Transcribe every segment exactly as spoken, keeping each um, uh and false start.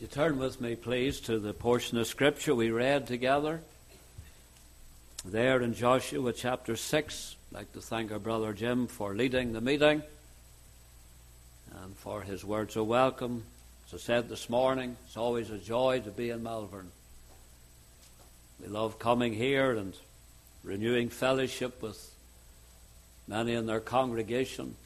You turn with me, please, to the portion of Scripture we read together. There in Joshua chapter six, I'd like to thank our brother Jim for leading the meeting and for his words of welcome. As I said this morning, it's always a joy to be in Malvern. We love coming here and renewing fellowship with many in their congregation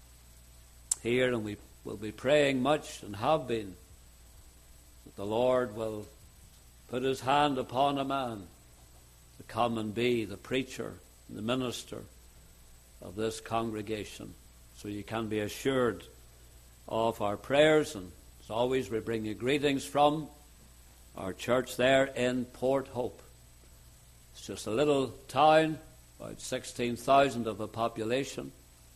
here, and we will be praying much and have been that the Lord will put his hand upon a man to come and be the preacher and the minister of this congregation. So you can be assured of our prayers, and as always we bring you greetings from our church there in Port Hope. It's just a little town, about sixteen thousand of a population,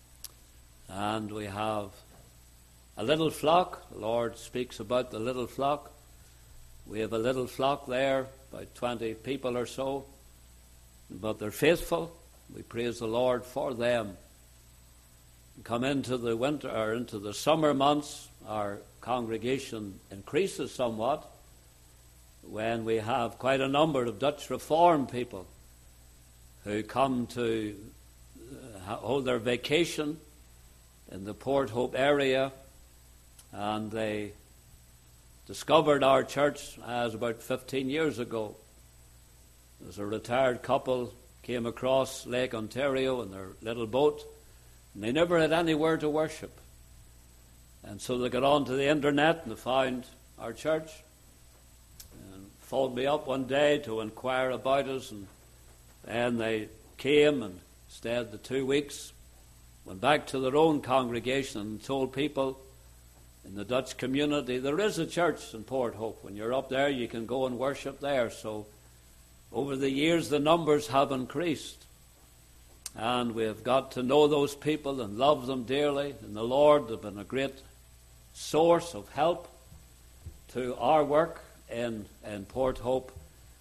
and we have a little flock. The Lord speaks about the little flock. We have a little flock there, about twenty people or so, but they're faithful. We praise the Lord for them. Come into the winter or into the summer months, our congregation increases somewhat when we have quite a number of Dutch Reform people who come to uh, hold their vacation in the Port Hope area, and they discovered our church as about fifteen years ago. There's a retired couple came across Lake Ontario in their little boat, and they never had anywhere to worship. And so they got onto the internet and they found our church and phoned me up one day to inquire about us, and then they came and stayed the two weeks, went back to their own congregation and told people in the Dutch community there is a church in Port Hope. When you're up there, you can go and worship there. So over the years, the numbers have increased. And we have got to know those people and love them dearly. And the Lord has been a great source of help to our work in, in Port Hope.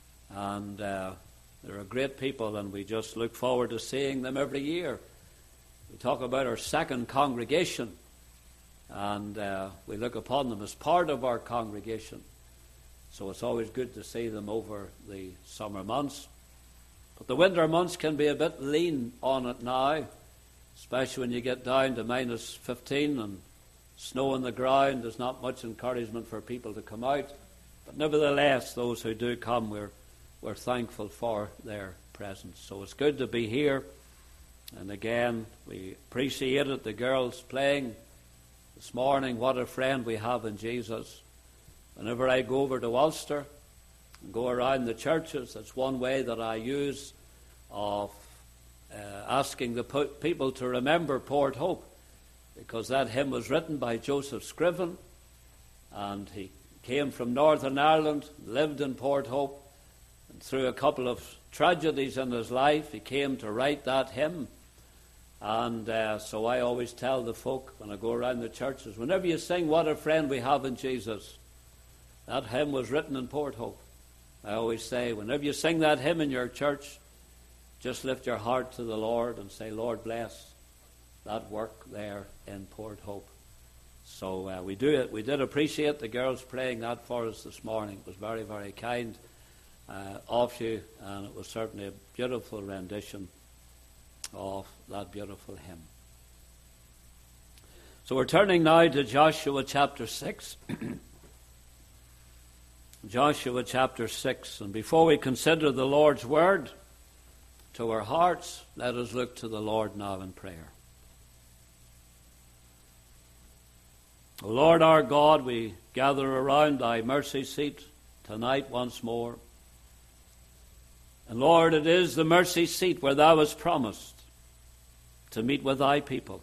And uh, they're a great people, and we just look forward to seeing them every year. We talk about our second congregation, and uh, we look upon them as part of our congregation. So it's always good to see them over the summer months. But the winter months can be a bit lean on it now, especially when you get down to minus fifteen and snow on the ground. There's not much encouragement for people to come out. But nevertheless, those who do come, we're, we're thankful for their presence. So it's good to be here. And again, we appreciated the girls playing this morning. What a friend we have in Jesus. Whenever I go over to Ulster and go around the churches, that's one way that I use of uh, asking the po- people to remember Port Hope, because that hymn was written by Joseph Scriven, and he came from Northern Ireland, lived in Port Hope, and through a couple of tragedies in his life, he came to write that hymn. And uh, so I always tell the folk when I go around the churches, whenever you sing What a Friend We Have in Jesus, that hymn was written in Port Hope. I always say, whenever you sing that hymn in your church, just lift your heart to the Lord and say, Lord, bless that work there in Port Hope. So uh, we do it. We did appreciate the girls praying that for us this morning. It was very, very kind uh, of you, and it was certainly a beautiful rendition of that beautiful hymn. So we're turning now to Joshua chapter six. Joshua chapter six. And before we consider the Lord's word to our hearts, let us look to the Lord now in prayer. O Lord our God, we gather around thy mercy seat tonight once more. And Lord, it is the mercy seat where thou hast promised to meet with thy people.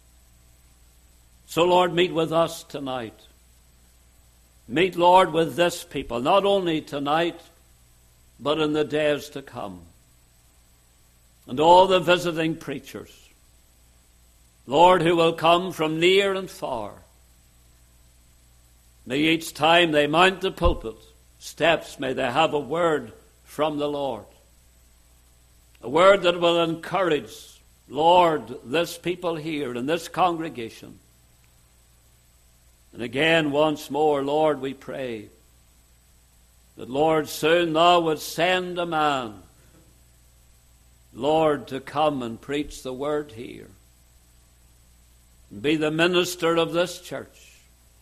So, Lord, meet with us tonight. Meet, Lord, with this people, not only tonight, but in the days to come. And all the visiting preachers, Lord, who will come from near and far. May each time they mount the pulpit steps, may they have a word from the Lord. A word that will encourage, Lord, this people here in this congregation. And again, once more, Lord, we pray that, Lord, soon thou would send a man, Lord, to come and preach the word here and be the minister of this church.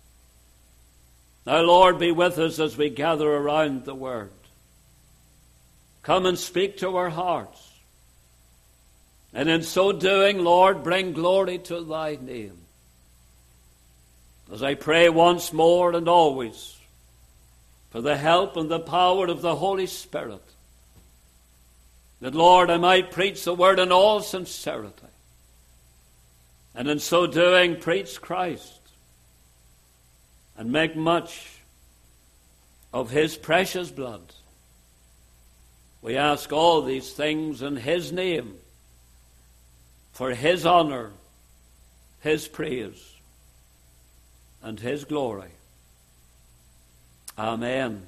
Now, Lord, be with us as we gather around the word. Come and speak to our hearts. And in so doing, Lord, bring glory to thy name. As I pray once more and always for the help and the power of the Holy Spirit, that, Lord, I might preach the word in all sincerity, and in so doing preach Christ and make much of his precious blood. We ask all these things in his name, for his honor, his praise, and his glory. Amen.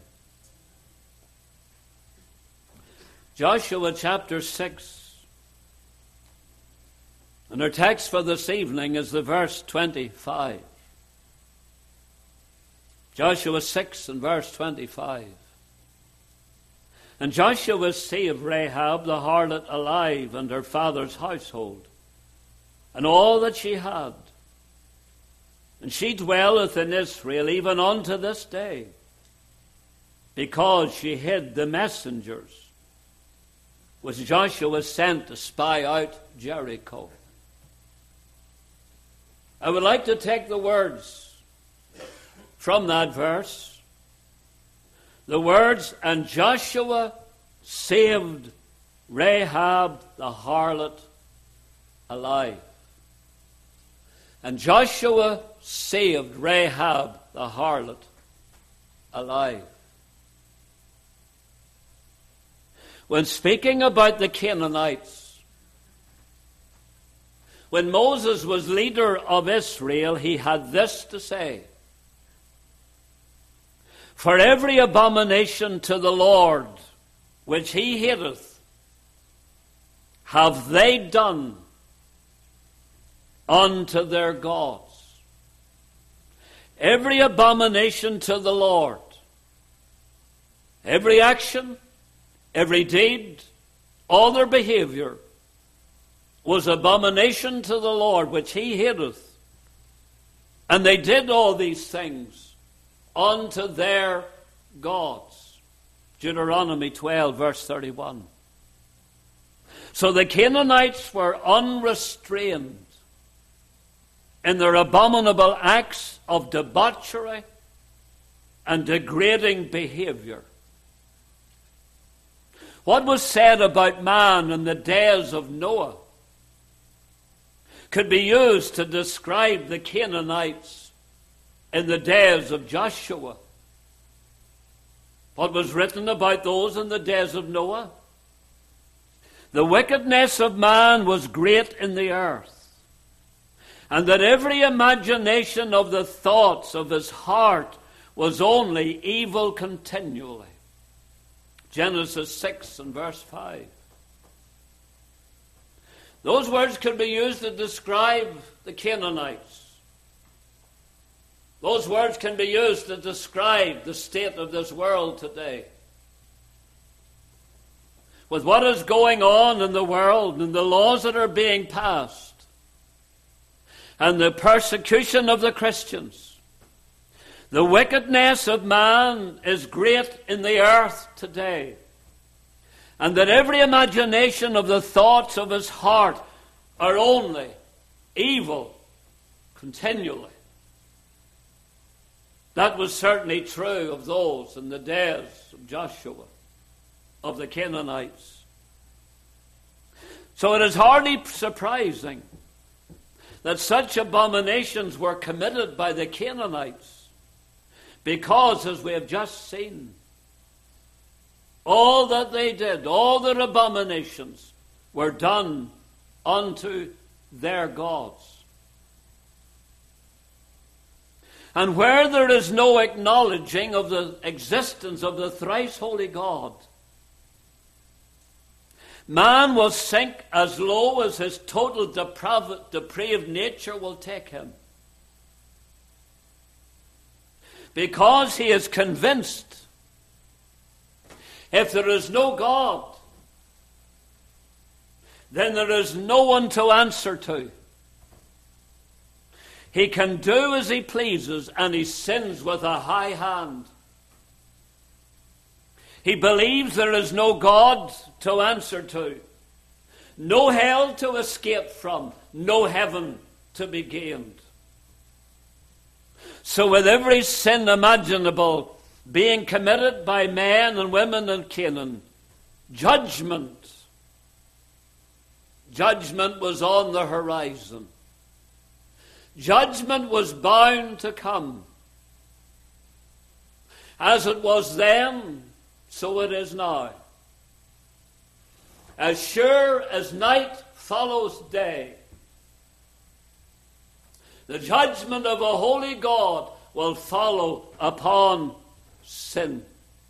Joshua chapter six. And our text for this evening is the verse twenty-five. Joshua six and verse twenty-five. And Joshua saved Rahab the harlot alive and her father's household, and all that she had. And she dwelleth in Israel even unto this day, because she hid the messengers which Joshua sent to spy out Jericho. I would like to take the words from that verse. The words, and Joshua saved Rahab the harlot alive. And Joshua saved Rahab the harlot alive. When speaking about the Canaanites, when Moses was leader of Israel, he had this to say: for every abomination to the Lord which he hateth have they done unto their gods. Every abomination to the Lord, every action, every deed, all their behavior was abomination to the Lord which he hateth. And they did all these things unto their gods. Deuteronomy twelve, verse thirty-one. So the Canaanites were unrestrained in their abominable acts of debauchery and degrading behavior. What was said about man in the days of Noah could be used to describe the Canaanites in the days of Joshua. What was written about those in the days of Noah? The wickedness of man was great in the earth, and that every imagination of the thoughts of his heart was only evil continually. Genesis six and verse five. Those words could be used to describe the Canaanites. Those words can be used to describe the state of this world today. With what is going on in the world and the laws that are being passed and the persecution of the Christians, the wickedness of man is great in the earth today, and that every imagination of the thoughts of his heart are only evil continually. That was certainly true of those in the days of Joshua, of the Canaanites. So it is hardly surprising that such abominations were committed by the Canaanites, because, as we have just seen, all that they did, all their abominations, were done unto their gods. And where there is no acknowledging of the existence of the thrice holy God, man will sink as low as his total depraved, depraved nature will take him. because he is convinced if there is no God, then there is no one to answer to. He can do as he pleases, and he sins with a high hand. He believes there is no God to answer to, no hell to escape from, no heaven to be gained. So with every sin imaginable being committed by men and women in Canaan, judgment, judgment was on the horizon. Judgment was bound to come. As it was then, so it is now. As sure as night follows day, the judgment of a holy God will follow upon sin.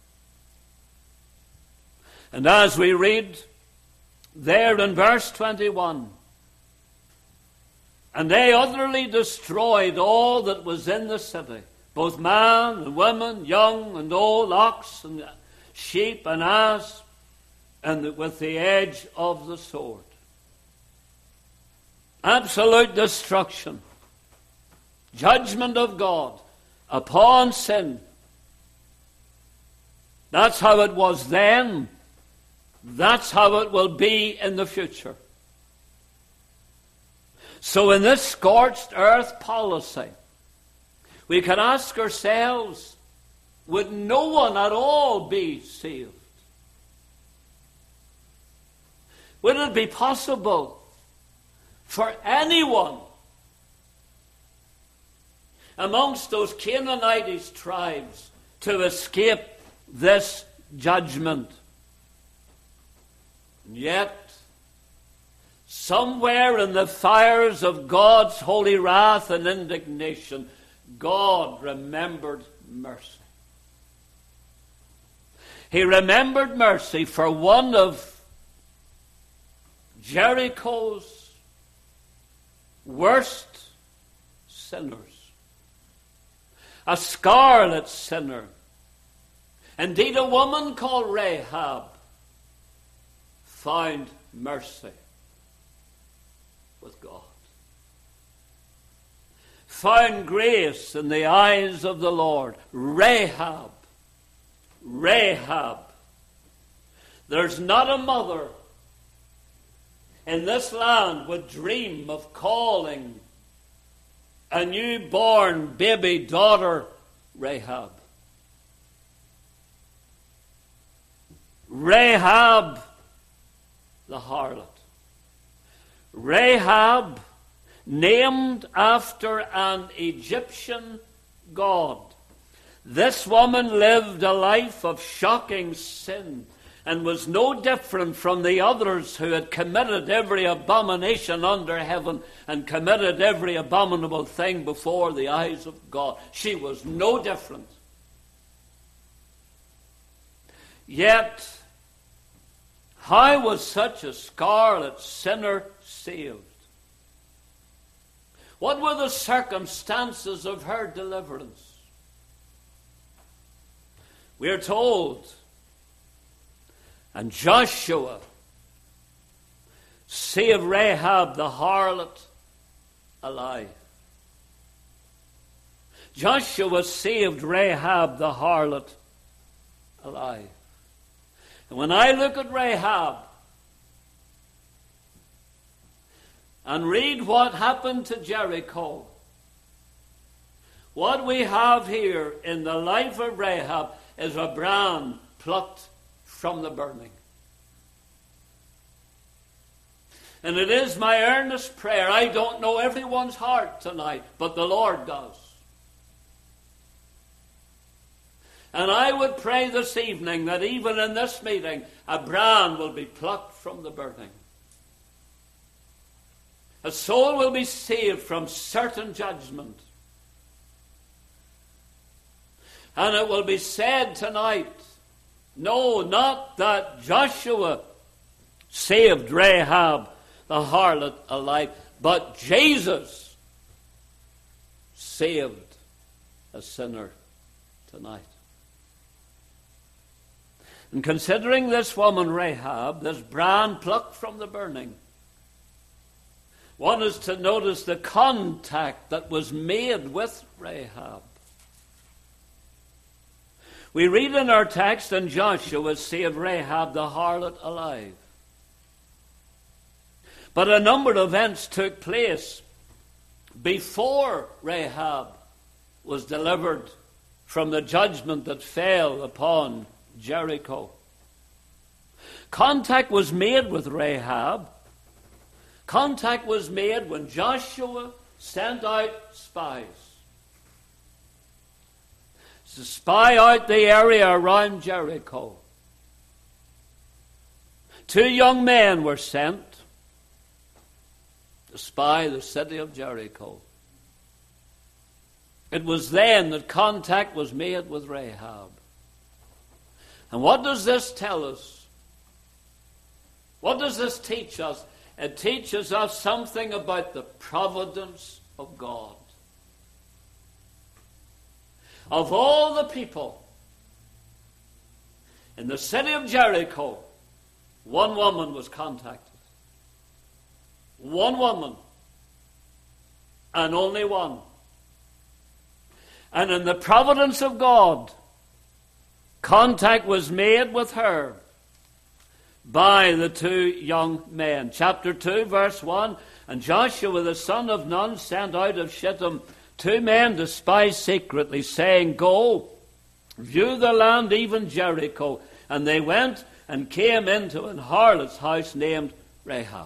And as we read there in verse twenty-one, and they utterly destroyed all that was in the city, both man and woman, young and old, ox and sheep and ass, and with the edge of the sword. Absolute destruction. Judgment of God upon sin. That's how it was then. That's how it will be in the future. So in this scorched earth policy, we can ask ourselves, would no one at all be saved? Would it be possible for anyone amongst those Canaanite tribes to escape this judgment? And yet, somewhere in the fires of God's holy wrath and indignation, God remembered mercy. He remembered mercy for one of Jericho's worst sinners, a scarlet sinner, indeed a woman called Rahab, found mercy with God, found grace in the eyes of the Lord. Rahab, Rahab. There's not a mother in this land would dream of calling a newborn baby daughter Rahab. Rahab the harlot. Rahab, named after an Egyptian god. This woman lived a life of shocking sin and was no different from the others who had committed every abomination under heaven and committed every abominable thing before the eyes of God. She was no different. Yet, how was such a scarlet sinner saved? What were the circumstances of her deliverance? We are told, and Joshua saved Rahab the harlot alive. Joshua saved Rahab the harlot alive. And when I look at Rahab and read what happened to Jericho, what we have here in the life of Rahab is a brand plucked from the burning. And it is my earnest prayer. I don't know everyone's heart tonight, but the Lord does. And I would pray this evening that even in this meeting, a brand will be plucked from the burning. A soul will be saved from certain judgment. And it will be said tonight, no, not that Joshua saved Rahab the harlot alive, but Jesus saved a sinner tonight. And considering this woman Rahab, this brand plucked from the burning, one is to notice the contact that was made with Rahab. We read in our text, and Joshua saved Rahab the harlot alive. But a number of events took place before Rahab was delivered from the judgment that fell upon Jericho. Contact was made with Rahab. Contact was made when Joshua sent out spies to spy out the area around Jericho. Two young men were sent to spy the city of Jericho. It was then that contact was made with Rahab. And what does this tell us? What does this teach us? It teaches us something about the providence of God. Of all the people in the city of Jericho, one woman was contacted. One woman. And only one. And in the providence of God, contact was made with her by the two young men. Chapter two, verse one, and Joshua the son of Nun sent out of Shittim two men to spy secretly, saying, Go, view the land, even Jericho. And they went and came into an harlot's house named Rahab.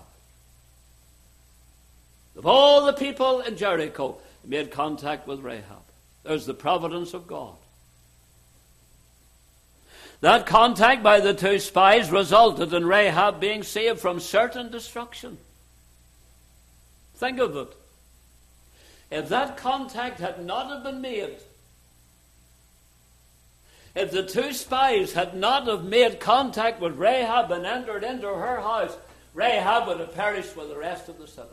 Of all the people in Jericho, they made contact with Rahab. There's the providence of God. That contact by the two spies resulted in Rahab being saved from certain destruction. Think of it. If that contact had not have been made, if the two spies had not have made contact with Rahab and entered into her house, Rahab would have perished with the rest of the city.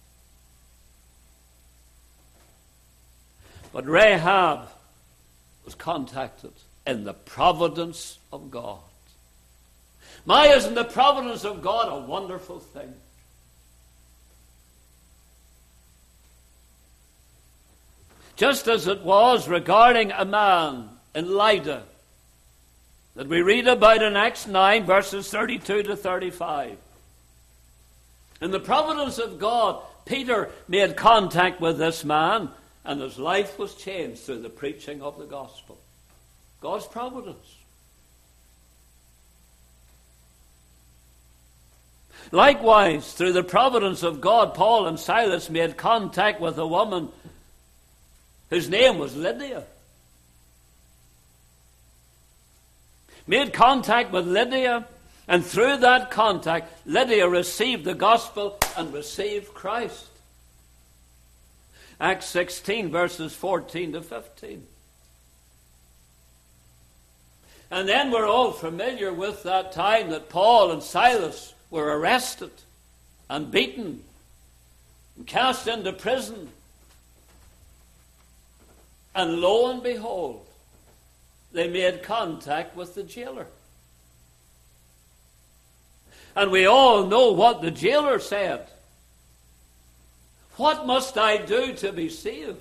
But Rahab was contacted in the providence of God. My, isn't the providence of God a wonderful thing? Just as it was regarding a man in Lydda that we read about in Acts nine, verses thirty-two to thirty-five. In the providence of God, Peter made contact with this man, and his life was changed through the preaching of the gospel. God's providence. Likewise, through the providence of God, Paul and Silas made contact with a woman whose name was Lydia. Made contact with Lydia, and through that contact, Lydia received the gospel and received Christ. Acts sixteen, verses fourteen to fifteen. And then we're all familiar with that time that Paul and Silas were arrested and beaten and cast into prison. And lo and behold, they made contact with the jailer. And we all know what the jailer said. What must I do to be saved?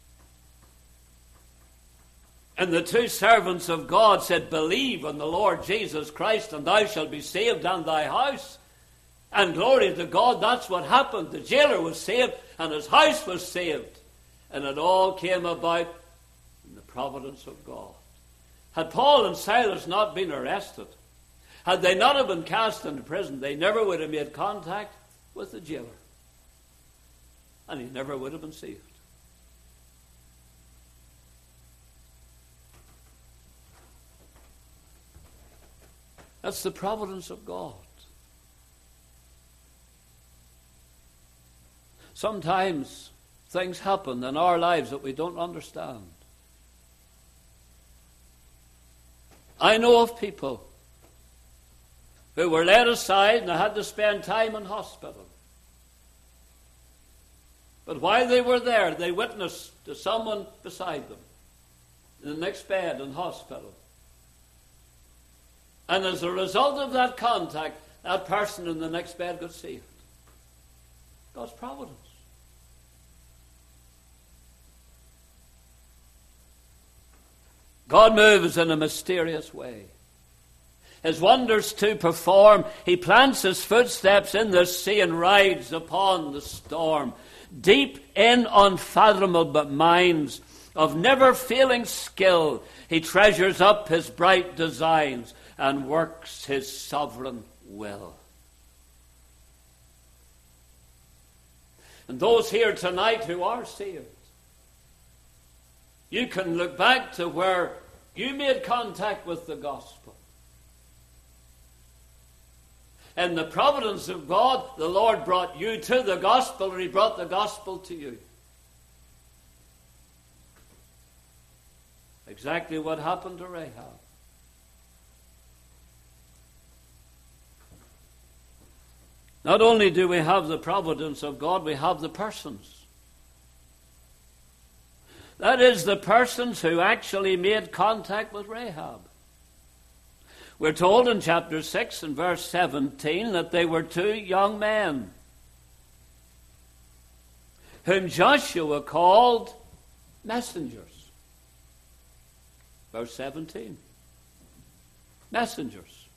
And the two servants of God said, Believe on the Lord Jesus Christ, and thou shalt be saved and thy house. And glory to God, that's what happened. The jailer was saved, and his house was saved. And it all came about in the providence of God. Had Paul and Silas not been arrested, had they not have been cast into prison, they never would have made contact with the jailer. And he never would have been saved. That's the providence of God. Sometimes things happen in our lives that we don't understand. I know of people who were laid aside and had to spend time in hospital. But while they were there, they witnessed to someone beside them in the next bed in hospital. And as a result of that contact, that person in the next bed got saved. God's providence. God moves in a mysterious way. His wonders to perform, he plants his footsteps in the sea and rides upon the storm. Deep in unfathomable minds of never-failing skill, he treasures up his bright designs and works his sovereign will. And those here tonight who are saved, you can look back to where you made contact with the gospel. In the providence of God, the Lord brought you to the gospel, or he brought the gospel to you. Exactly what happened to Rahab. Not only do we have the providence of God, we have the persons. That is, the persons who actually made contact with Rahab. We're told in chapter six and verse seventeen that they were two young men whom Joshua called messengers. Verse seventeen. Messengers.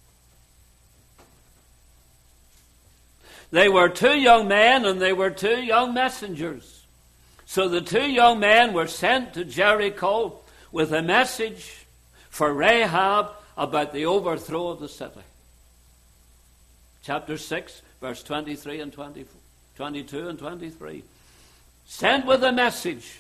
They were two young men and they were two young messengers. So the two young men were sent to Jericho with a message for Rahab about the overthrow of the city. Chapter six, verse twenty-three and twenty, twenty-two and twenty-three. Sent with a message.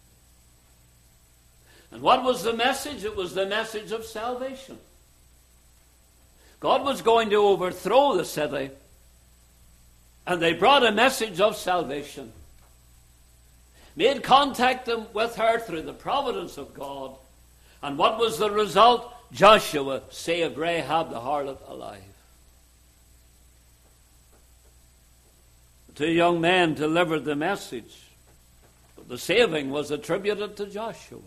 And what was the message? It was the message of salvation. God was going to overthrow the city, and they brought a message of salvation. Made contact with her through the providence of God. And what was the result? Joshua saved Rahab the harlot alive. The two young men delivered the message, but the saving was attributed to Joshua.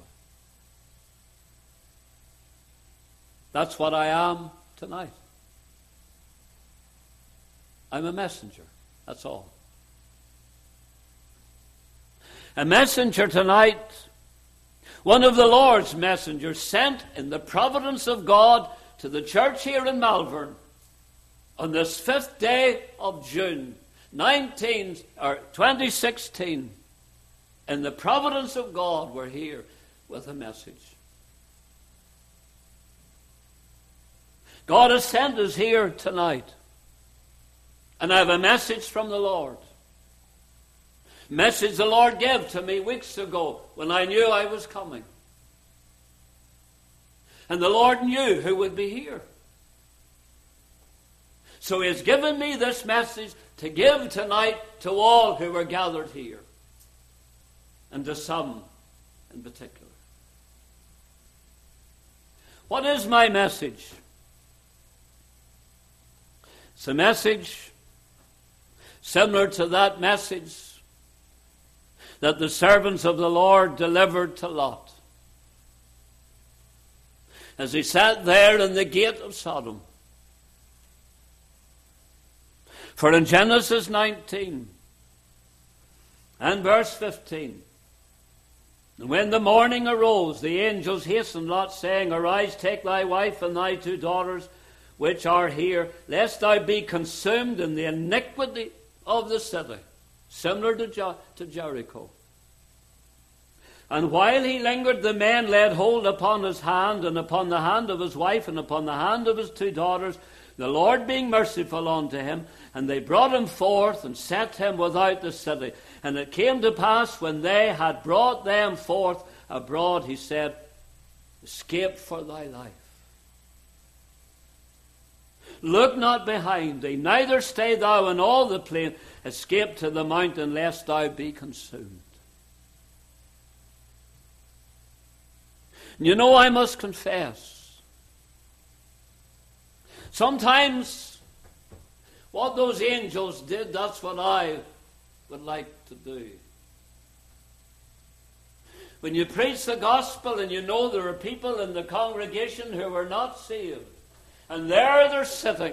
That's what I am tonight. I'm a messenger. That's all. A messenger tonight, one of the Lord's messengers sent in the providence of God to the church here in Malvern on this fifth day of June, nineteen or twenty sixteen. In the providence of God, we're here with a message. God has sent us here tonight, and I have a message from the Lord. Message the Lord gave to me weeks ago when I knew I was coming. And the Lord knew who would be here. So he has given me this message to give tonight to all who are gathered here. And to some in particular. What is my message? It's a message similar to that message that the servants of the Lord delivered to Lot as he sat there in the gate of Sodom. For in Genesis nineteen and verse fifteen, and when the morning arose, the angels hastened Lot, saying, Arise, take thy wife and thy two daughters, which are here, lest thou be consumed in the iniquity of the city. Similar to, Jer- to Jericho. And while he lingered, the men laid hold upon his hand, and upon the hand of his wife, and upon the hand of his two daughters, the Lord being merciful unto him. And they brought him forth, and set him without the city. And it came to pass, when they had brought them forth abroad, he said, Escape for thy life. Look not behind thee, neither stay thou in all the plain. Escape to the mountain, lest thou be consumed. You know, I must confess, sometimes what those angels did, that's what I would like to do. When you preach the gospel and you know there are people in the congregation who are not saved, and there they're sitting,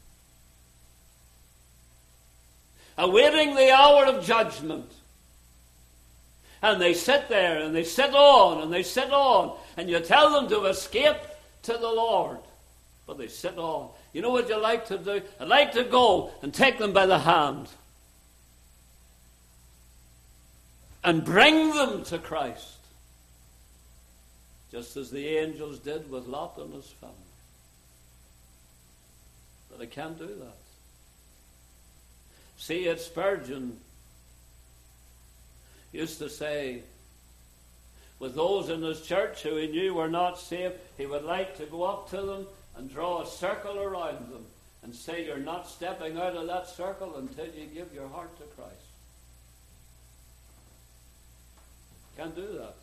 awaiting the hour of judgment. And they sit there, and they sit on, and they sit on, and you tell them to escape to the Lord. But they sit on. You know what you like to do? I'd like to go and take them by the hand and bring them to Christ, just as the angels did with Lot and his family. But I can't do that. C H Spurgeon used to say, with those in his church who he knew were not saved, he would like to go up to them and draw a circle around them and say, you're not stepping out of that circle until you give your heart to Christ. Can't do that.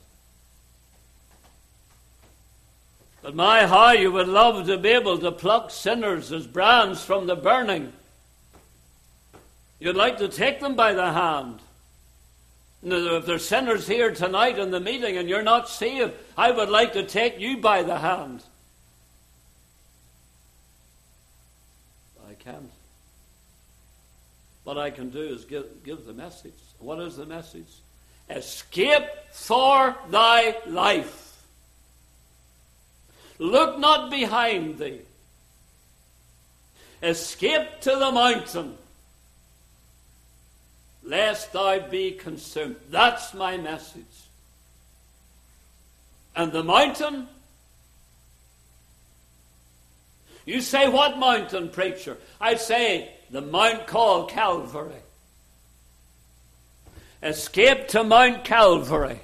But my, how you would love to be able to pluck sinners as brands from the burning. You'd like to take them by the hand. Now, if there's sinners here tonight in the meeting and you're not saved, I would like to take you by the hand. I can't. What I can do is give, give the message. What is the message? Escape for thy life. Look not behind thee. Escape to the mountain, lest thou be consumed. That's my message. And the mountain? You say, what mountain, preacher? I say, the mount called Calvary. Escape to Mount Calvary.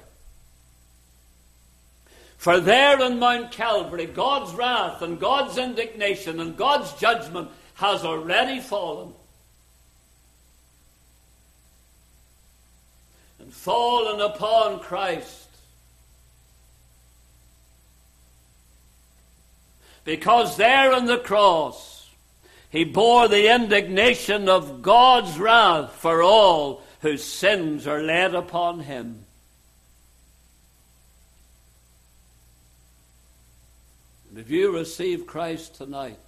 For there on Mount Calvary, God's wrath and God's indignation and God's judgment has already fallen. And fallen upon Christ. Because there on the cross, he bore the indignation of God's wrath for all whose sins are laid upon him. And if you receive Christ tonight,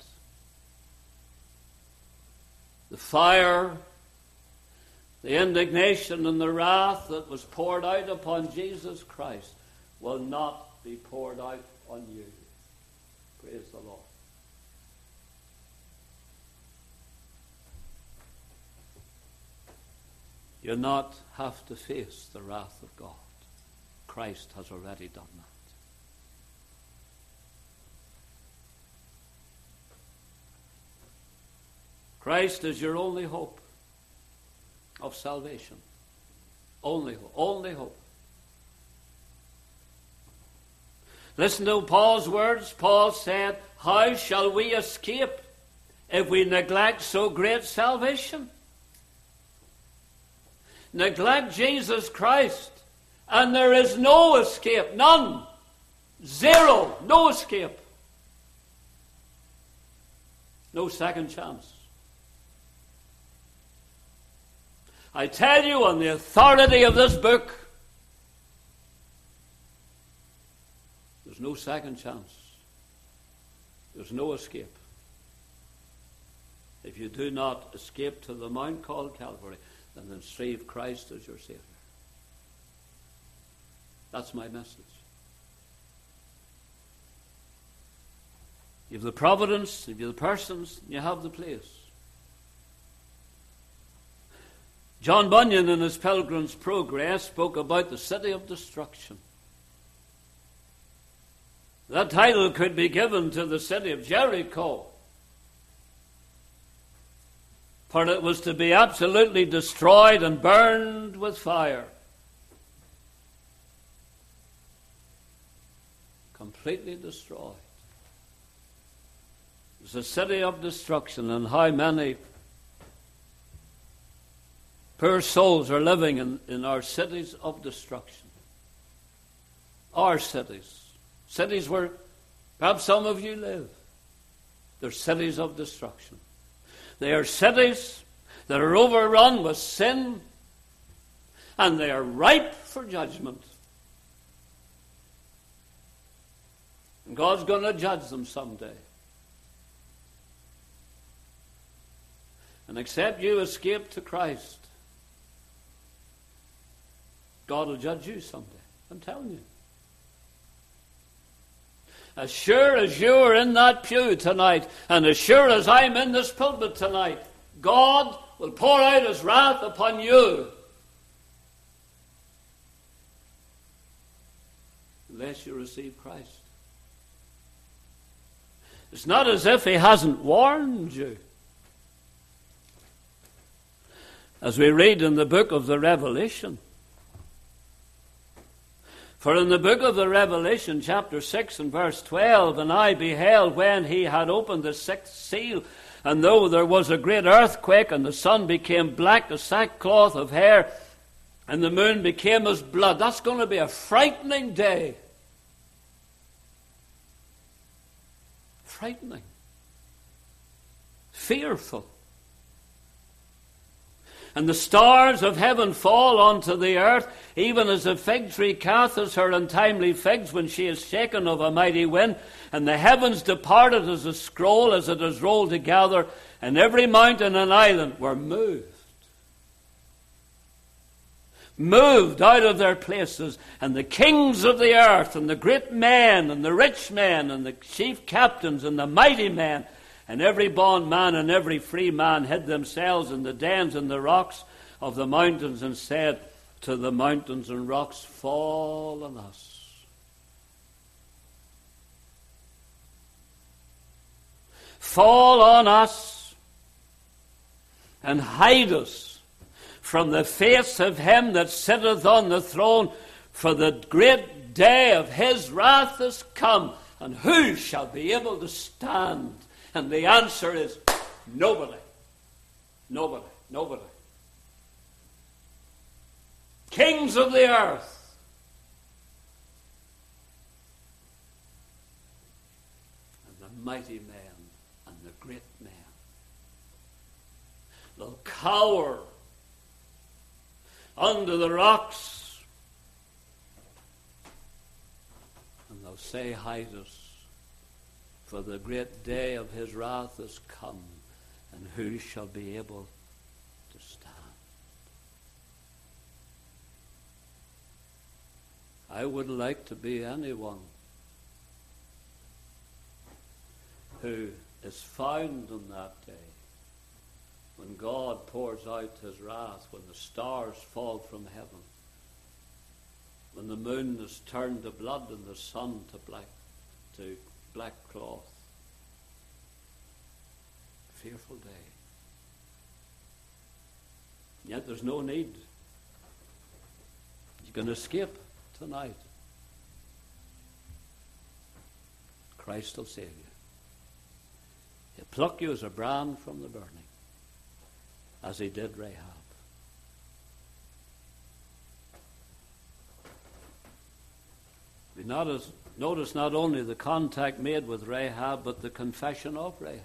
the fire, the indignation and the wrath that was poured out upon Jesus Christ will not be poured out on you. Praise the Lord. You'll not have to face the wrath of God. Christ has already done that. Christ is your only hope of salvation. Only hope. Only hope. Listen to Paul's words. Paul said, how shall we escape if we neglect so great salvation? Neglect Jesus Christ, and there is no escape. None. Zero. No escape. No second chance. I tell you on the authority of this book, there's no second chance. There's no escape. If you do not escape to the mount called Calvary, then receive Christ as your Savior. That's my message. You have the providence, you have the persons, you have the place. John Bunyan in his Pilgrim's Progress spoke about the city of destruction. That title could be given to the city of Jericho, for it was to be absolutely destroyed and burned with fire. Completely destroyed. It's a city of destruction, and how many poor souls are living in, in our cities of destruction. Our cities. Cities where perhaps some of you live. They're cities of destruction. They are cities that are overrun with sin, and they are ripe for judgment. And God's going to judge them someday. And except you escape to Christ, God will judge you someday. I'm telling you. As sure as you're in that pew tonight, and as sure as I'm in this pulpit tonight, God will pour out His wrath upon you. Unless you receive Christ. It's not as if He hasn't warned you. As we read in the book of the Revelation. For in the book of the Revelation, chapter six and verse twelve, and I beheld when He had opened the sixth seal, and though there was a great earthquake, and the sun became black as sackcloth of hair, and the moon became as blood. That's going to be a frightening day. Frightening. Fearful. And the stars of heaven fall onto the earth, even as a fig tree casteth her untimely figs when she is shaken of a mighty wind. And the heavens departed as a scroll, as it is rolled together, and every mountain and island were moved. Moved out of their places, and the kings of the earth, and the great men, and the rich men, and the chief captains, and the mighty men, and every bondman and every free man hid themselves in the dens and the rocks of the mountains, and said to the mountains and rocks, fall on us. Fall on us, and hide us from the face of Him that sitteth on the throne, for the great day of His wrath is come, and who shall be able to stand? And the answer is nobody. Nobody. Nobody. Kings of the earth. And the mighty men and the great men. They'll cower under the rocks. And they'll say, hide us. For the great day of His wrath is come, and who shall be able to stand? I would like to be anyone who is found on that day, when God pours out His wrath, when the stars fall from heaven, when the moon is turned to blood and the sun to black, to black cloth. Fearful day. Yet there's no need. You can escape tonight. Christ will save you. He'll pluck you as a brand from the burning, as He did Rahab. We notice, notice not only the contact made with Rahab, but the confession of Rahab.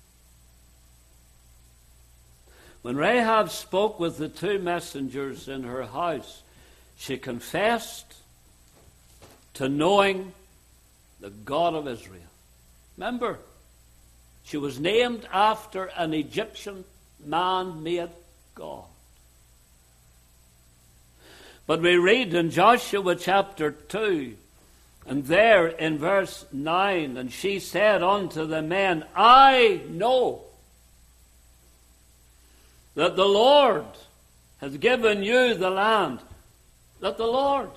When Rahab spoke with the two messengers in her house, she confessed to knowing the God of Israel. Remember, she was named after an Egyptian man-made God. But we read in Joshua chapter two, and there in verse nine, and she said unto the men, I know that the Lord has given you the land. That the Lord.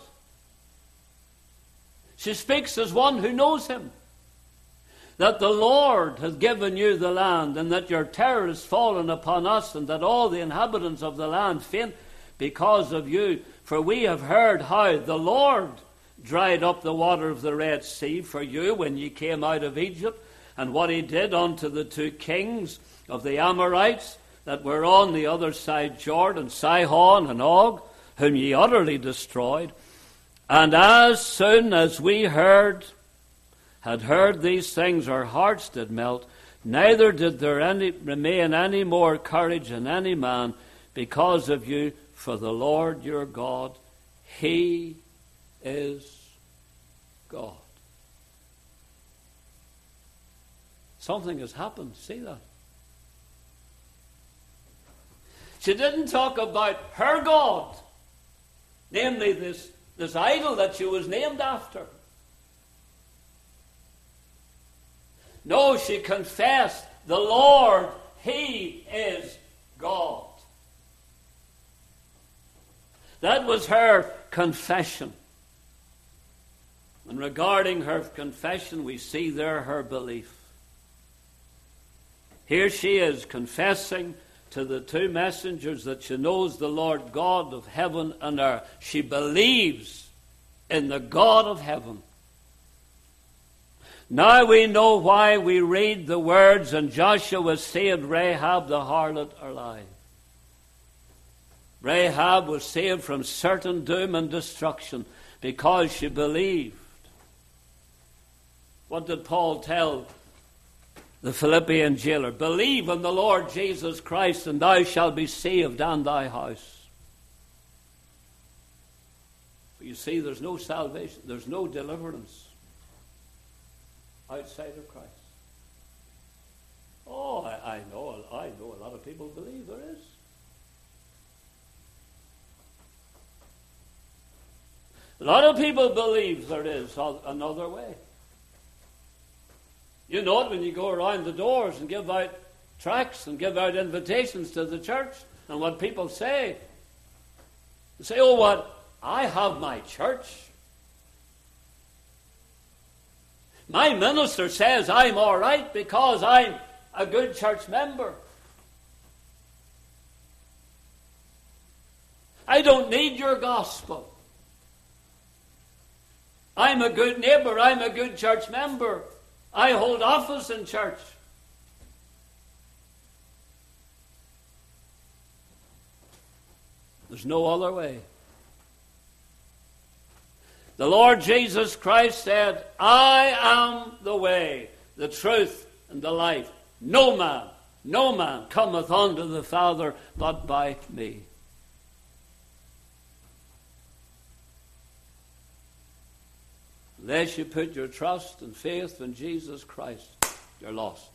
She speaks as one who knows Him. That the Lord has given you the land, and that your terror has fallen upon us, and that all the inhabitants of the land faint because of you. For we have heard how the Lord dried up the water of the Red Sea for you when ye came out of Egypt, and what He did unto the two kings of the Amorites that were on the other side Jordan, Sihon and Og, whom ye utterly destroyed. And as soon as we heard, had heard these things, our hearts did melt, neither did there any, remain any more courage in any man because of you, for the Lord your God, He is God. Something has happened. See that? She didn't talk about her God, namely this, this idol that she was named after. No, she confessed, the Lord, He is God. That was her confession. And regarding her confession, we see there her belief. Here she is confessing to the two messengers that she knows the Lord God of heaven and earth. She believes in the God of heaven. Now we know why we read the words, and Joshua saved Rahab the harlot alive. Rahab was saved from certain doom and destruction because she believed. What did Paul tell the Philippian jailer? Believe in the Lord Jesus Christ, and thou shalt be saved and thy house. But you see, there's no salvation, there's no deliverance outside of Christ. Oh, I, I know, I know a lot of people believe there is. A lot of people believe there is another way. You know it when you go around the doors and give out tracts and give out invitations to the church, and what people say. They say, oh, what? I have my church. My minister says I'm all right because I'm a good church member. I don't need your gospel. I'm a good neighbor. I'm a good church member. I hold office in church. There's no other way. The Lord Jesus Christ said, I am the way, the truth, and the life. No man, no man cometh unto the Father but by me. Unless you put your trust and faith in Jesus Christ, you're lost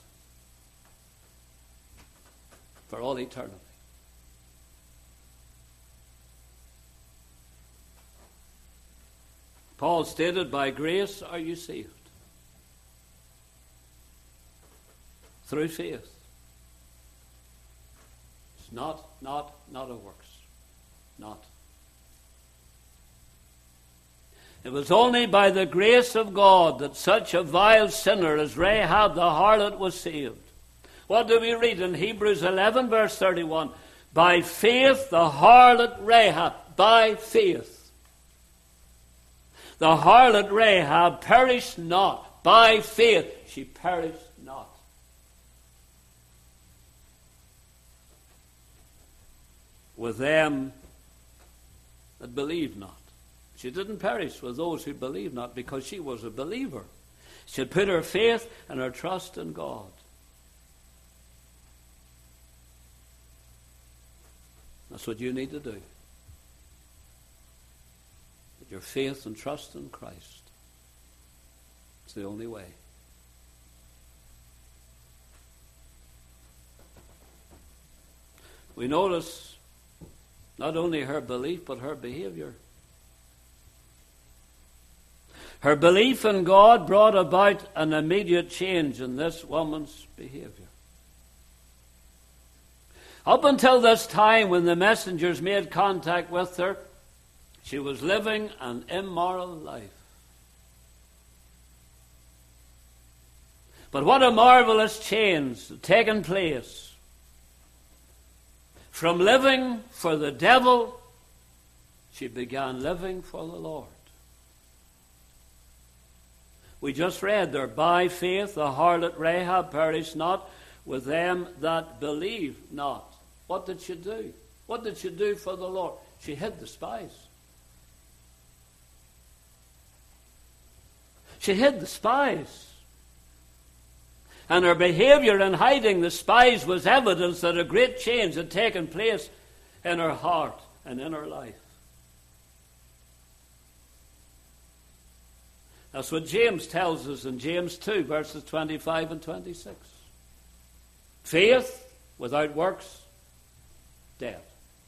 for all eternity. Paul stated, by grace are you saved. Through faith. It's not, not, not of works. Not. It was only by the grace of God that such a vile sinner as Rahab the harlot was saved. What do we read in Hebrews eleven, verse thirty-one? By faith the harlot Rahab, by faith. The harlot Rahab perished not. By faith she perished not. With them that believed not. She didn't perish with those who believed not because she was a believer. She had put her faith and her trust in God. That's what you need to do. Put your faith and trust in Christ. It's the only way. We notice not only her belief but her behavior. Her belief in God brought about an immediate change in this woman's behavior. Up until this time when the messengers made contact with her, she was living an immoral life. But what a marvelous change had taken place. From living for the devil, she began living for the Lord. We just read there, by faith the harlot Rahab perished not with them that believe not. What did she do? What did she do for the Lord? She hid the spies. She hid the spies. And her behavior in hiding the spies was evidence that a great change had taken place in her heart and in her life. That's what James tells us in James two, verses twenty-five and twenty-six. Faith without works, dead.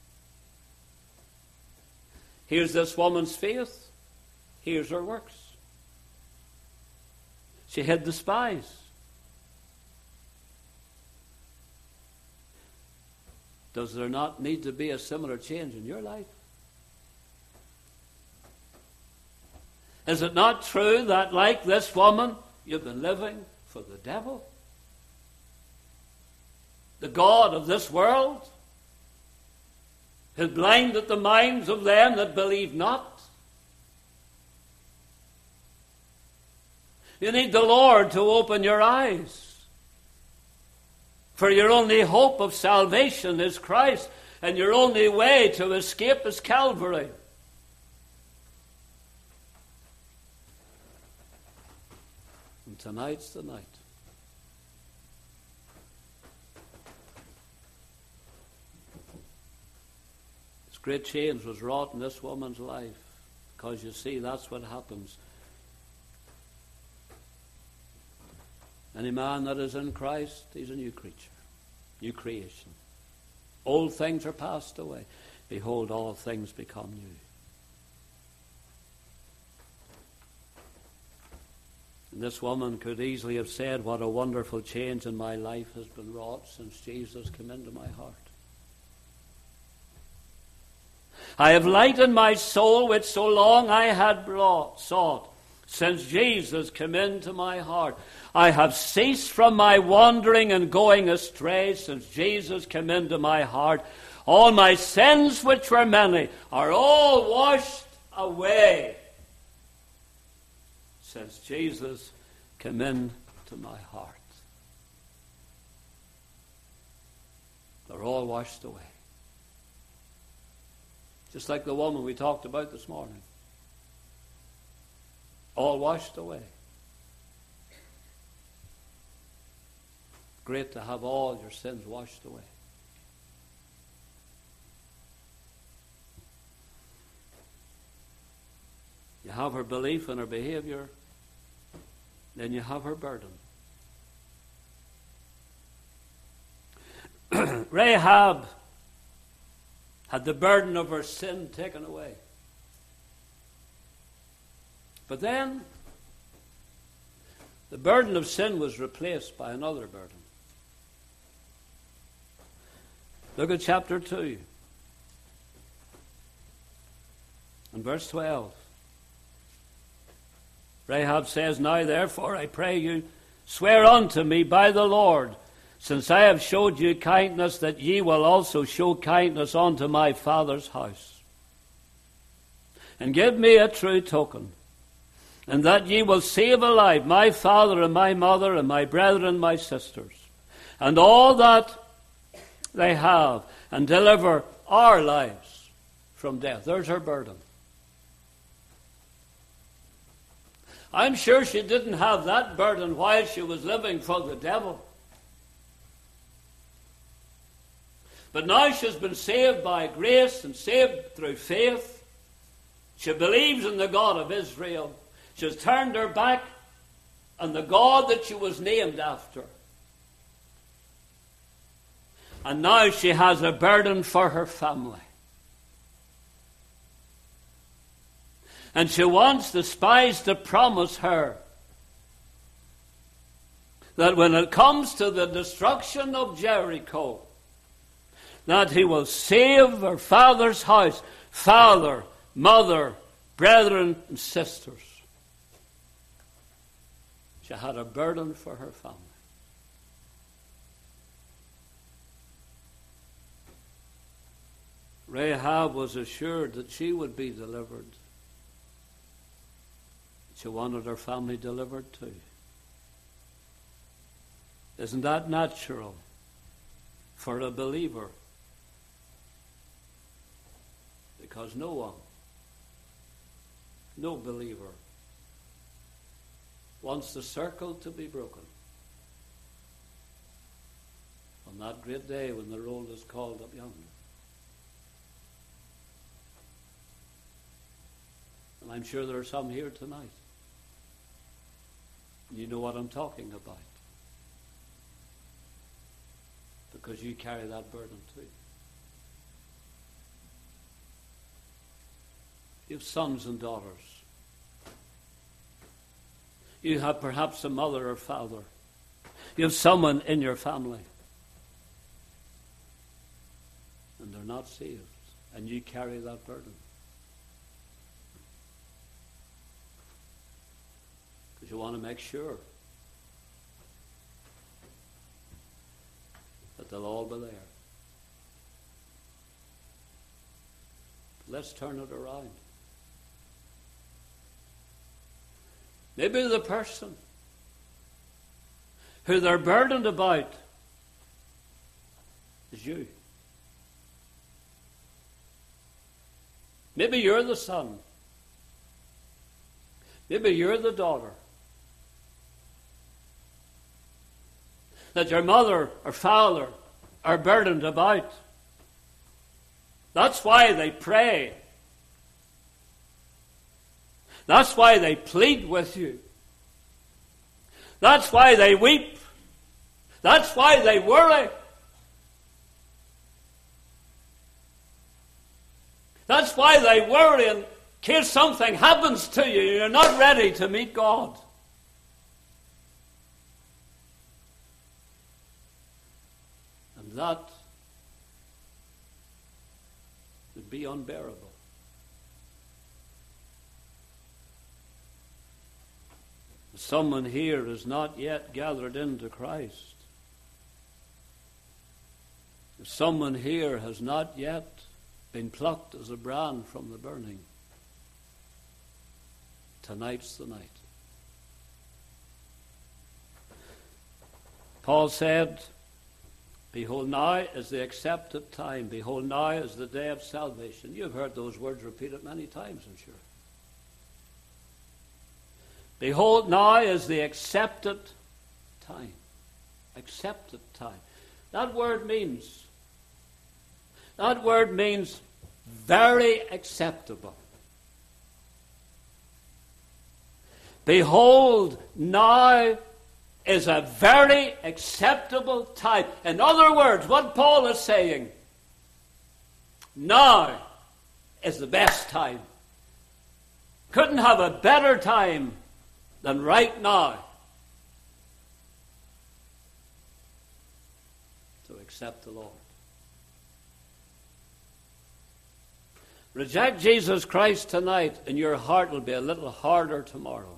Here's this woman's faith. Here's her works. She hid the spies. Does there not need to be a similar change in your life? Is it not true that, like this woman, you've been living for the devil? The God of this world has blinded the minds of them that believe not. You need the Lord to open your eyes. For your only hope of salvation is Christ, and your only way to escape is Calvary. And tonight's the night. This great change was wrought in this woman's life, because you see, that's what happens. Any man that is in Christ, he's a new creature, new creation. Old things are passed away. Behold, all things become new. And this woman could easily have said, what a wonderful change in my life has been wrought since Jesus came into my heart. I have light in my soul which so long I had brought, sought. Since Jesus came into my heart, I have ceased from my wandering and going astray. Since Jesus came into my heart, all my sins, which were many, are all washed away. Since Jesus came into my heart, they're all washed away. Just like the woman we talked about this morning. All washed away. Great to have all your sins washed away. You have her belief and her behavior, then you have her burden. Rahab had the burden of her sin taken away. But then, the burden of sin was replaced by another burden. Look at chapter two. And verse twelve. Rahab says, now therefore I pray you, swear unto me by the Lord, since I have showed you kindness, that ye will also show kindness unto my father's house. And give me a true token, and that ye will save alive my father and my mother and my brethren and my sisters, and all that they have, and deliver our lives from death. There's her burden. I'm sure she didn't have that burden while she was living for the devil. But now she's been saved by grace and saved through faith. She believes in the God of Israel. She's turned her back on the God that she was named after. And now she has a burden for her family. And she wants the spies to promise her that when it comes to the destruction of Jericho, that he will save her father's house, father, mother, brethren, and sisters. She had a burden for her family. Rahab was assured that she would be delivered. She wanted her family delivered too. Isn't that natural for a believer? Because no one, no believer, wants the circle to be broken on that great day when the roll is called up yonder. And I'm sure there are some here tonight you know what I'm talking about. Because you carry that burden too. You have sons and daughters. You have perhaps a mother or father. You have someone in your family. And they're not saved. And you carry that burden. Because you want to make sure that they'll all be there. Let's turn it around. Maybe the person who they're burdened about is you. Maybe you're the son. Maybe you're the daughter. That your mother or father are burdened about. That's why they pray. That's why they plead with you. That's why they weep. That's why they worry. That's why they worry in case something happens to you. You're not ready to meet God. And that would be unbearable. Someone here is not yet gathered into Christ. If someone here has not yet been plucked as a brand from the burning, tonight's the night. Paul said, behold, now is the accepted time. Behold, now is the day of salvation. You've heard those words repeated many times, I'm sure. Behold, now is the accepted time. Accepted time. That word means, that word means very acceptable. Behold, now is a very acceptable time. In other words, what Paul is saying, now is the best time. Couldn't have a better time than right now to accept the Lord. Reject Jesus Christ tonight, and your heart will be a little harder tomorrow.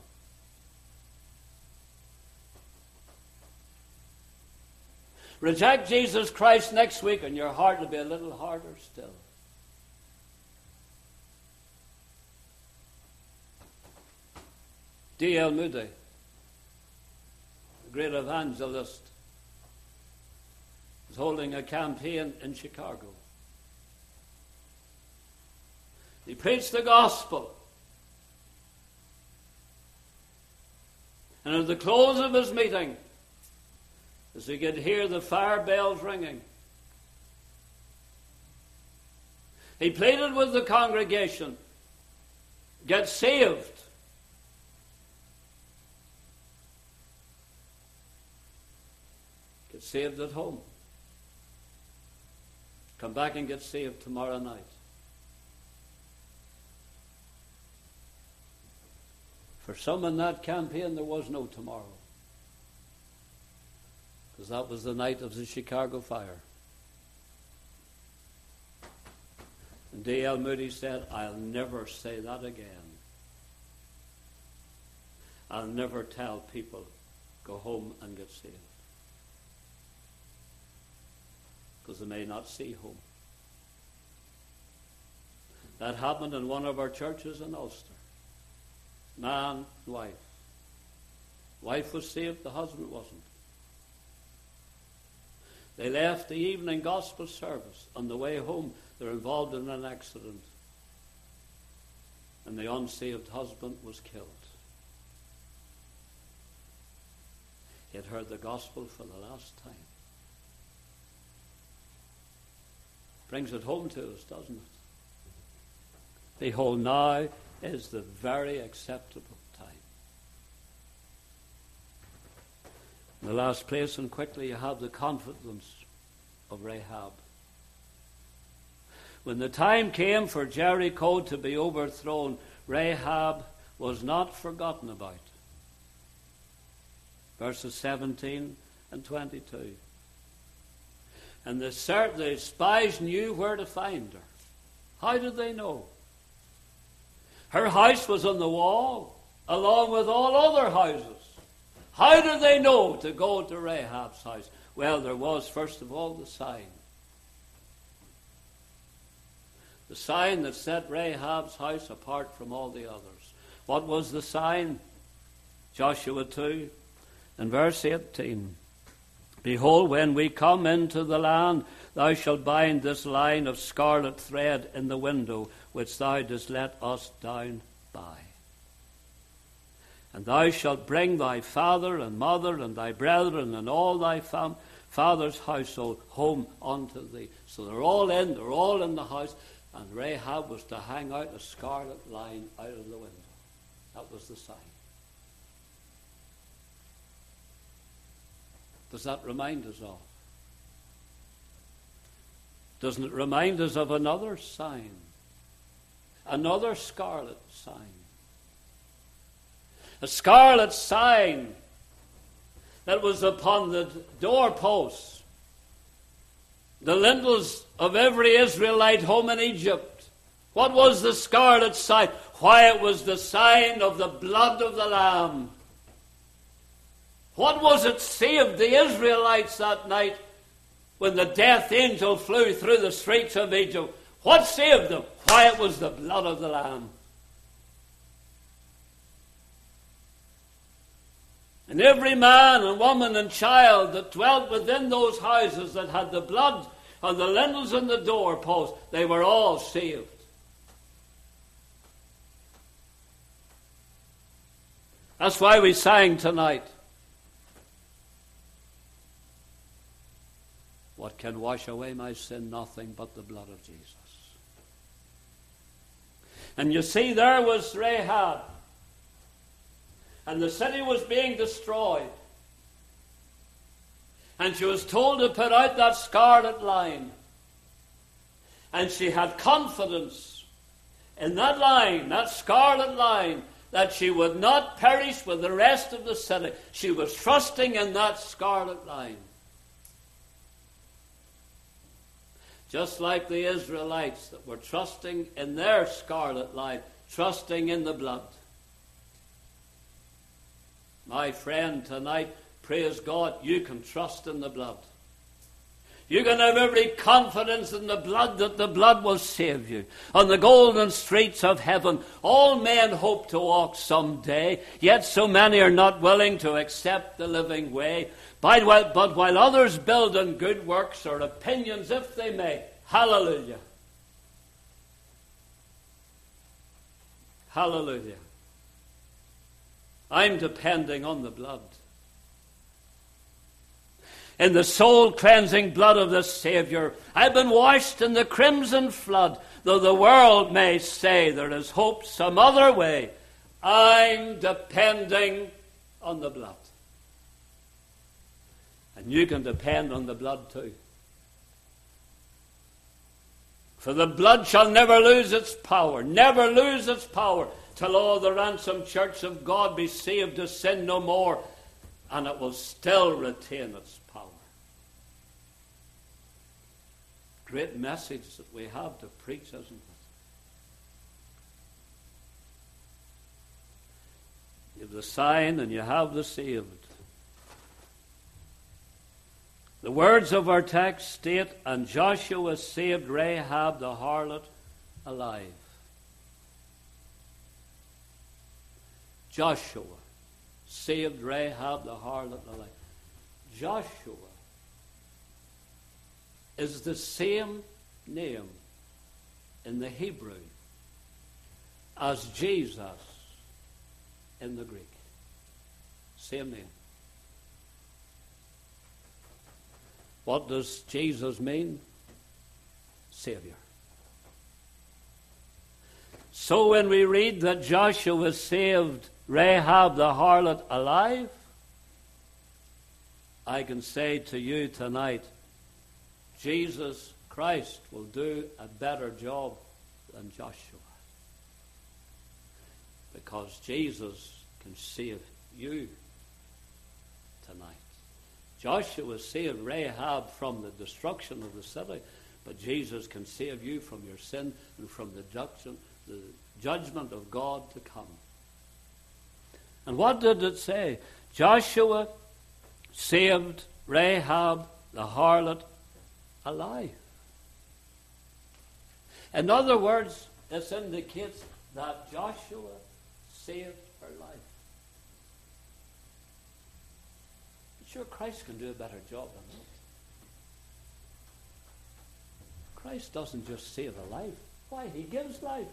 Reject Jesus Christ next week, and your heart will be a little harder still. D L Moody, the great evangelist, was holding a campaign in Chicago. He preached the gospel. And at the close of his meeting, as he could hear the fire bells ringing, he pleaded with the congregation, get saved. Get saved at home. Come back and get saved tomorrow night. For some in that campaign, there was no tomorrow. Because that was the night of the Chicago fire. And D L Moody said, I'll never say that again. I'll never tell people, go home and get saved. Because they may not see home. That happened in one of our churches in Ulster. Man, wife. Wife was saved, the husband wasn't. They left the evening gospel service. On the way home, they were involved in an accident. And the unsaved husband was killed. He had heard the gospel for the last time. Brings it home to us, doesn't it? Behold, now is the very acceptable time. In the last place, and quickly, you have the confidence of Rahab. When the time came for Jericho to be overthrown, Rahab was not forgotten about. Verses seventeen and twenty-two. And the, the spies knew where to find her. How did they know? Her house was on the wall, along with all other houses. How did they know to go to Rahab's house? Well, there was, first of all, the sign. The sign that set Rahab's house apart from all the others. What was the sign? Joshua two and verse eighteen. Behold, when we come into the land, thou shalt bind this line of scarlet thread in the window, which thou didst let us down by. And thou shalt bring thy father and mother and thy brethren and all thy fam- father's household home unto thee. So they're all in, they're all in the house. And Rahab was to hang out a scarlet line out of the window. That was the sign. Does that remind us of? Doesn't it remind us of another sign? Another scarlet sign. A scarlet sign that was upon the doorposts, the lintels of every Israelite home in Egypt. What was the scarlet sign? Why, it was the sign of the blood of the Lamb. What was it saved the Israelites that night when the death angel flew through the streets of Egypt? What saved them? Why, it was the blood of the Lamb. And every man and woman and child that dwelt within those houses that had the blood on the lintels and the doorposts, they were all saved. That's why we sang tonight. What can wash away my sin? Nothing but the blood of Jesus. And you see, there was Rahab. And the city was being destroyed. And she was told to put out that scarlet line. And she had confidence in that line, that scarlet line, that she would not perish with the rest of the city. She was trusting in that scarlet line. Just like the Israelites that were trusting in their scarlet line, trusting in the blood. My friend, tonight, praise God, you can trust in the blood. You can have every confidence in the blood that the blood will save you. On the golden streets of heaven, all men hope to walk someday, yet so many are not willing to accept the living way. But while others build on good works or opinions, if they may, hallelujah. Hallelujah. I'm depending on the blood. In the soul-cleansing blood of the Savior, I've been washed in the crimson flood. Though the world may say there is hope some other way, I'm depending on the blood. And you can depend on the blood too. For the blood shall never lose its power, never lose its power, till all the ransomed church of God be saved to sin no more, and it will still retain its power. Great message that we have to preach, isn't it? You have the sign and you have the saved. The words of our text state, and Joshua saved Rahab the harlot alive. Joshua saved Rahab the harlot alive. Joshua is the same name in the Hebrew as Jesus in the Greek. Same name. What does Jesus mean? Savior. So when we read that Joshua saved Rahab the harlot alive, I can say to you tonight, Jesus Christ will do a better job than Joshua. Because Jesus can save you tonight. Joshua saved Rahab from the destruction of the city, but Jesus can save you from your sin and from the judgment, the judgment of God to come. And what did it say? Joshua saved Rahab the harlot alive. In other words, this indicates that Joshua saved her life. I'm sure Christ can do a better job than that. Christ doesn't just save a life. Why? He gives life.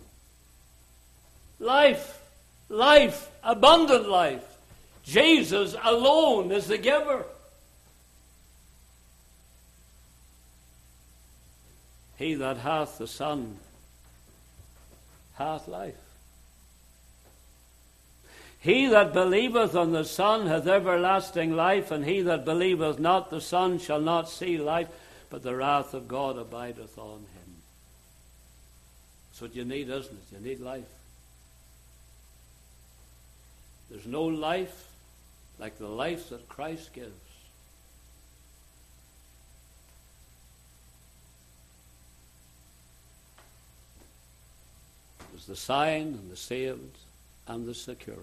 Life. Life. Abundant life. Jesus alone is the giver. He that hath the Son hath life. He that believeth on the Son hath everlasting life, and he that believeth not the Son shall not see life, but the wrath of God abideth on him. That's what you need, isn't it? You need life. There's no life like the life that Christ gives. It's the sign and the saved and the security.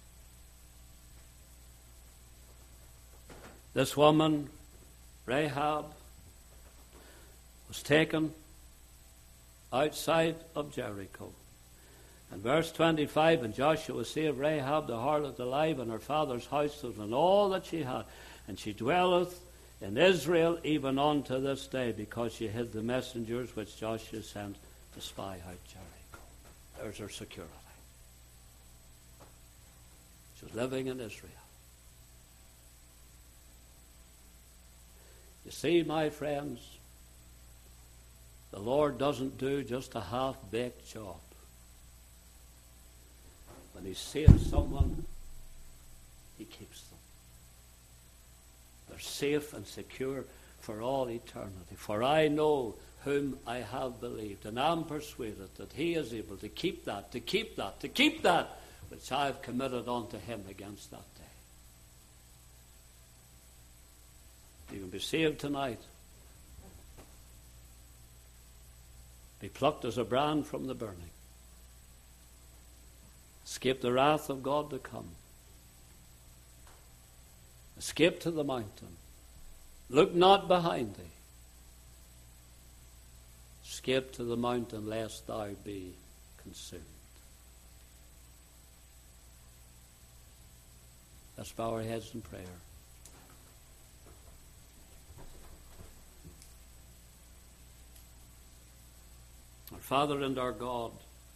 This woman, Rahab, was taken outside of Jericho. And verse twenty-five, and Joshua saved Rahab the harlot alive in her father's house and all that she had. And she dwelleth in Israel even unto this day, because she hid the messengers which Joshua sent to spy out Jericho. There's her security. She's living in Israel. You see, my friends, the Lord doesn't do just a half-baked job. When he saves someone, he keeps them. They're safe and secure for all eternity. For I know whom I have believed, and am persuaded that he is able to keep that, to keep that, to keep that which I have committed unto him against that day. You can be saved tonight. Be plucked as a brand from the burning. Escape the wrath of God to come. Escape to the mountain. Look not behind thee. Escape to the mountain lest thou be consumed. Let's bow our heads in prayer. Our Father and our God,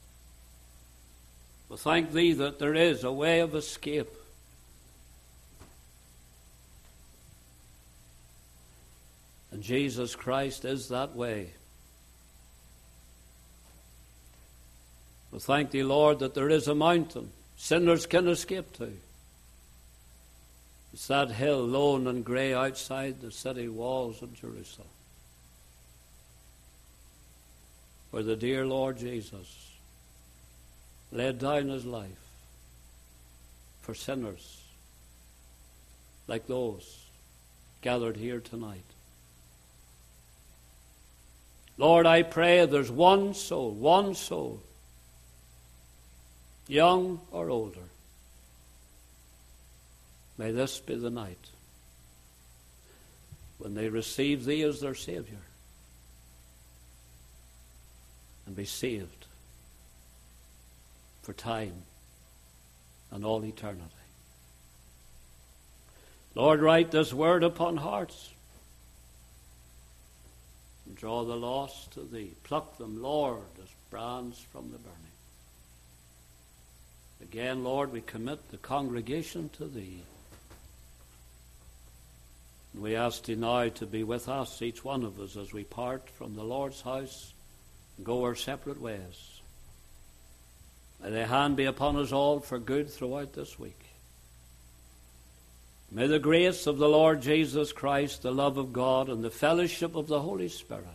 we thank thee that there is a way of escape. And Jesus Christ is that way. We thank thee, Lord, that there is a mountain sinners can escape to. It's that hill, lone and grey, outside the city walls of Jerusalem, where the dear Lord Jesus laid down his life for sinners like those gathered here tonight. Lord, I pray there's one soul, one soul, young or older. May this be the night when they receive thee as their Savior and be saved for time and all eternity. Lord, write this word upon hearts and draw the lost to thee. Pluck them, Lord, as brands from the burning. Again, Lord, we commit the congregation to thee. We ask thee now to be with us, each one of us, as we part from the Lord's house and go our separate ways. May thy hand be upon us all for good throughout this week. May the grace of the Lord Jesus Christ, the love of God, and the fellowship of the Holy Spirit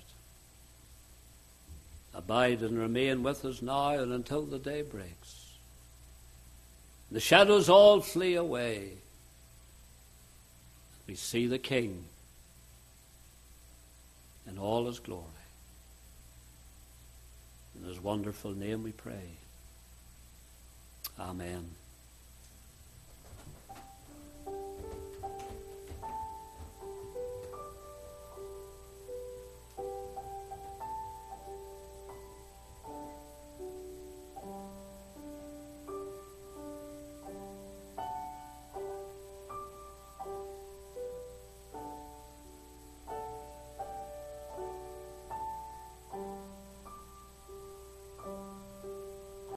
abide and remain with us now and until the day breaks. The shadows all flee away. We see the King in all his glory. In his wonderful name we pray. Amen.